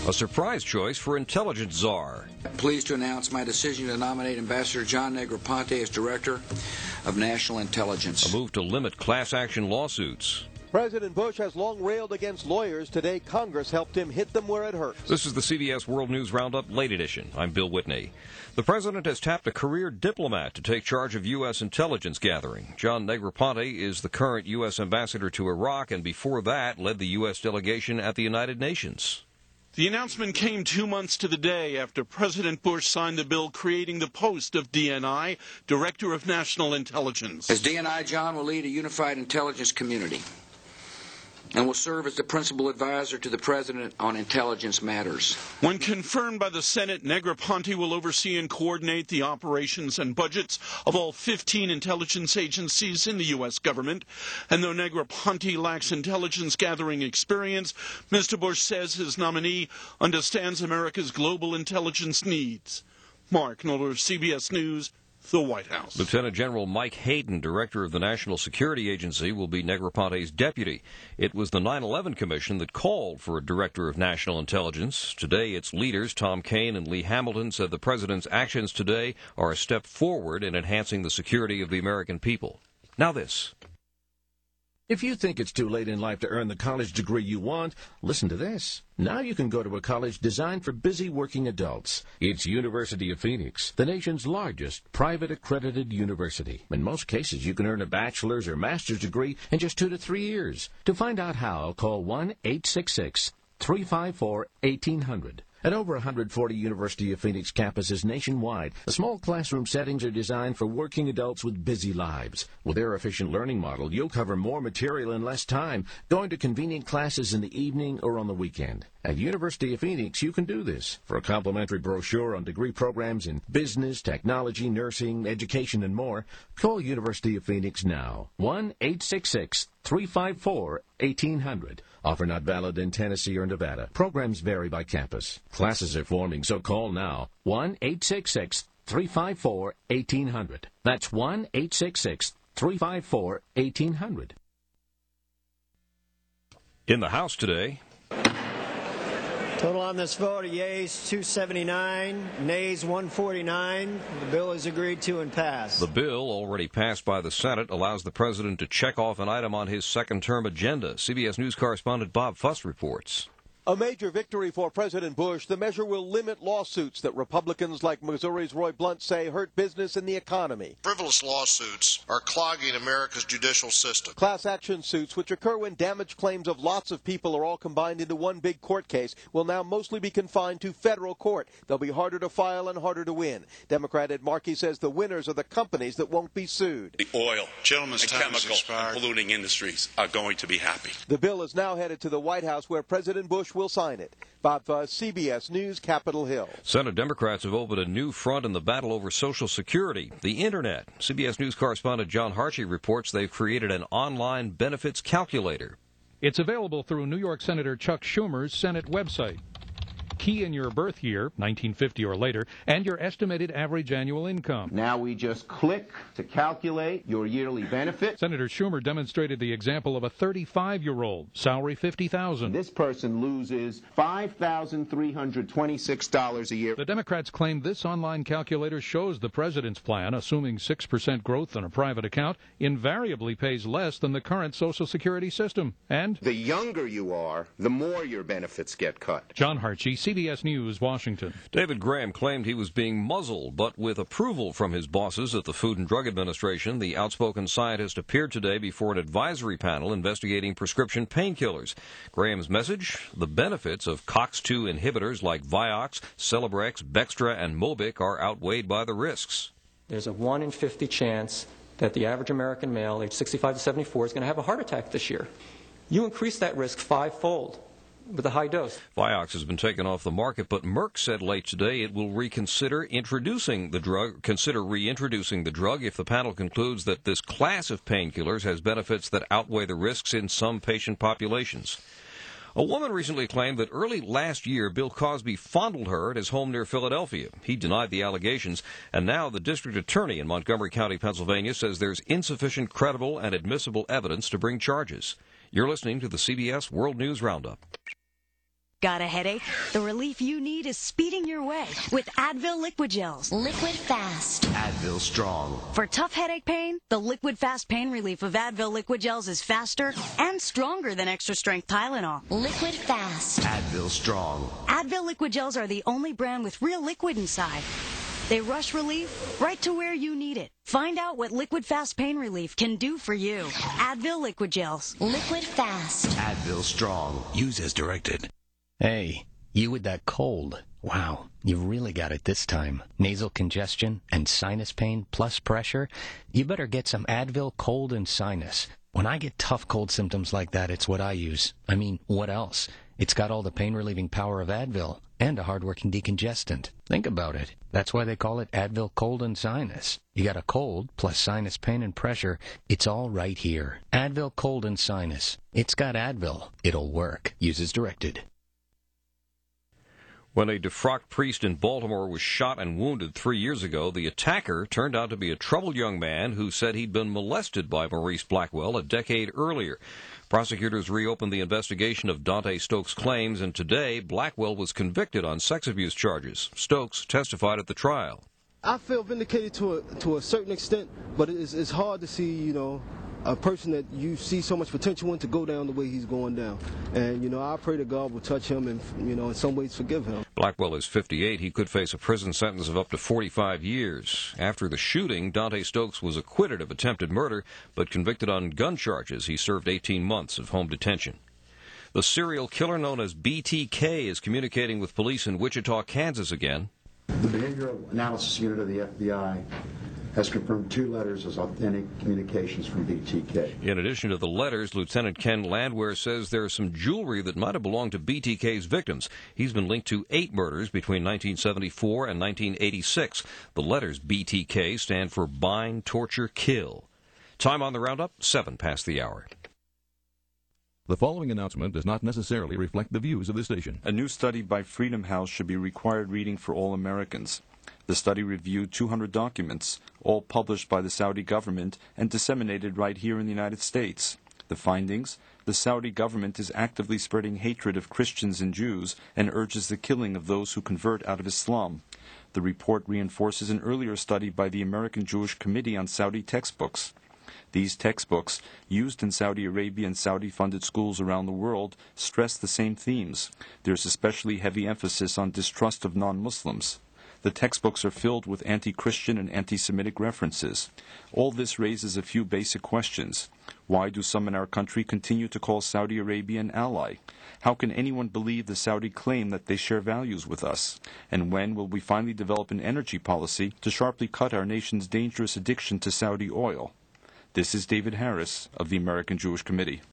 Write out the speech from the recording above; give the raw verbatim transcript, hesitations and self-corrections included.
A surprise choice for intelligence czar. Pleased to announce my decision to nominate Ambassador John Negroponte as Director of National Intelligence. A move to limit class action lawsuits. President Bush has long railed against lawyers. Today, Congress helped him hit them where it hurts. This is the C B S World News Roundup Late Edition. I'm Bill Whitney. The president has tapped a career diplomat to take charge of U S intelligence gathering. John Negroponte is the current U S ambassador to Iraq, and before that led the U S delegation at the United Nations. The announcement came two months to the day after President Bush signed the bill creating the post of D N I, Director of National Intelligence. As D N I, John will lead a unified intelligence community and will serve as the principal advisor to the President on intelligence matters. When confirmed by the Senate, Negroponte will oversee and coordinate the operations and budgets of all fifteen intelligence agencies in the U S government. And though Negroponte lacks intelligence gathering experience, Mister Bush says his nominee understands America's global intelligence needs. Mark Noller, C B S News, the White House. Lieutenant General Mike Hayden, director of the National Security Agency, will be Negroponte's deputy. It was the nine eleven Commission that called for a director of national intelligence. Today, its leaders, Tom Kane and Lee Hamilton, said the president's actions today are a step forward in enhancing the security of the American people. Now this. If you think it's too late in life to earn the college degree you want, listen to this. Now you can go to a college designed for busy working adults. It's University of Phoenix, the nation's largest private accredited university. In most cases, you can earn a bachelor's or master's degree in just two to three years. To find out how, call one eight six six, three five four, one eight hundred. At over one hundred forty University of Phoenix campuses nationwide, the small classroom settings are designed for working adults with busy lives. With their efficient learning model, you'll cover more material in less time, going to convenient classes in the evening or on the weekend. At University of Phoenix, you can do this. For a complimentary brochure on degree programs in business, technology, nursing, education, and more, call University of Phoenix now. one eight six six, three five four, one eight hundred. Offer not valid in Tennessee or Nevada. Programs vary by campus. Classes are forming, so call now. one eight six six, three five four, one eight hundred. That's one eight six six, three five four, one eight hundred. In the House today, total on this vote, yeas two seventy-nine, nays one forty-nine. The bill is agreed to and passed. The bill, already passed by the Senate, allows the president to check off an item on his second-term agenda. C B S News correspondent Bob Fuss reports. A major victory for President Bush. The measure will limit lawsuits that Republicans like Missouri's Roy Blunt say hurt business and the economy. Frivolous lawsuits are clogging America's judicial system. Class action suits, which occur when damage claims of lots of people are all combined into one big court case, will now mostly be confined to federal court. They'll be harder to file and harder to win. Democrat Ed Markey says the winners are the companies that won't be sued. The oil, Gentlemen's and time chemical expired. and polluting industries are going to be happy. The bill is now headed to the White House, where President Bush will sign it. Bob Fuss, C B S News, Capitol Hill. Senate Democrats have opened a new front in the battle over Social Security, the Internet. C B S News correspondent John Harchey reports they've created an online benefits calculator. It's available through New York Senator Chuck Schumer's Senate website. Key in your birth year, nineteen fifty or later, and your estimated average annual income. Now we just click to calculate your yearly benefit. Senator Schumer demonstrated the example of a thirty-five-year-old, salary fifty thousand dollars. This person loses five thousand three hundred twenty-six dollars a year. The Democrats claim this online calculator shows the president's plan, assuming six percent growth in a private account, invariably pays less than the current Social Security system. And the younger you are, the more your benefits get cut. John Harchey, C B S News, Washington. David Graham claimed he was being muzzled, but with approval from his bosses at the Food and Drug Administration, the outspoken scientist appeared today before an advisory panel investigating prescription painkillers. Graham's message? The benefits of COX two inhibitors like Vioxx, Celebrex, Bextra, and Mobic are outweighed by the risks. There's a one in fifty chance that the average American male, age sixty-five to seventy-four, is going to have a heart attack this year. You increase that risk fivefold with a high dose. Vioxx has been taken off the market, but Merck said late today it will reconsider introducing the drug, consider reintroducing the drug if the panel concludes that this class of painkillers has benefits that outweigh the risks in some patient populations. A woman recently claimed that early last year Bill Cosby fondled her at his home near Philadelphia. He denied the allegations, and now the district attorney in Montgomery County, Pennsylvania, says there's insufficient credible and admissible evidence to bring charges. You're listening to the C B S World News Roundup. Got a headache? The relief you need is speeding your way with Advil Liquid Gels. Liquid Fast. Advil Strong. For tough headache pain, the Liquid Fast pain relief of Advil Liquid Gels is faster and stronger than extra strength Tylenol. Liquid Fast. Advil Strong. Advil Liquid Gels are the only brand with real liquid inside. They rush relief right to where you need it. Find out what Liquid Fast pain relief can do for you. Advil Liquid Gels. Liquid Fast. Advil Strong. Use as directed. Hey, you with that cold. Wow, you've really got it this time. Nasal congestion and sinus pain plus pressure? You better get some Advil Cold and Sinus. When I get tough cold symptoms like that, it's what I use. I mean, what else? It's got all the pain-relieving power of Advil and a hard-working decongestant. Think about it. That's why they call it Advil Cold and Sinus. You got a cold plus sinus pain and pressure. It's all right here. Advil Cold and Sinus. It's got Advil. It'll work. Use as directed. When a defrocked priest in Baltimore was shot and wounded three years ago, the attacker turned out to be a troubled young man who said he'd been molested by Maurice Blackwell a decade earlier. Prosecutors reopened the investigation of Dante Stokes' claims, and today Blackwell was convicted on sex abuse charges. Stokes testified at the trial. I feel vindicated to a, to a certain extent, but it's, it's hard to see, you know, a person that you see so much potential in to go down the way he's going down. And, you know, I pray that God will touch him and, you know, in some ways forgive him. Blackwell is fifty-eight. He could face a prison sentence of up to forty-five years. After the shooting, Dante Stokes was acquitted of attempted murder, but convicted on gun charges. He served eighteen months of home detention. The serial killer known as B T K is communicating with police in Wichita, Kansas again. The Behavioral Analysis Unit of the F B I has confirmed two letters as authentic communications from B T K. In addition to the letters, Lieutenant Ken Landwehr says there is some jewelry that might have belonged to B T K's victims. He's been linked to eight murders between nineteen seventy-four and nineteen eighty-six. The letters B T K stand for Bind, Torture, Kill. Time on the roundup, seven past the hour. The following announcement does not necessarily reflect the views of the station. A new study by Freedom House should be required reading for all Americans. The study reviewed two hundred documents, all published by the Saudi government and disseminated right here in the United States. The findings: the Saudi government is actively spreading hatred of Christians and Jews and urges the killing of those who convert out of Islam. The report reinforces an earlier study by the American Jewish Committee on Saudi textbooks. These textbooks, used in Saudi Arabia and Saudi-funded schools around the world, stress the same themes. There's especially heavy emphasis on distrust of non-Muslims. The textbooks are filled with anti-Christian and anti-Semitic references. All this raises a few basic questions. Why do some in our country continue to call Saudi Arabia an ally? How can anyone believe the Saudi claim that they share values with us? And when will we finally develop an energy policy to sharply cut our nation's dangerous addiction to Saudi oil? This is David Harris of the American Jewish Committee.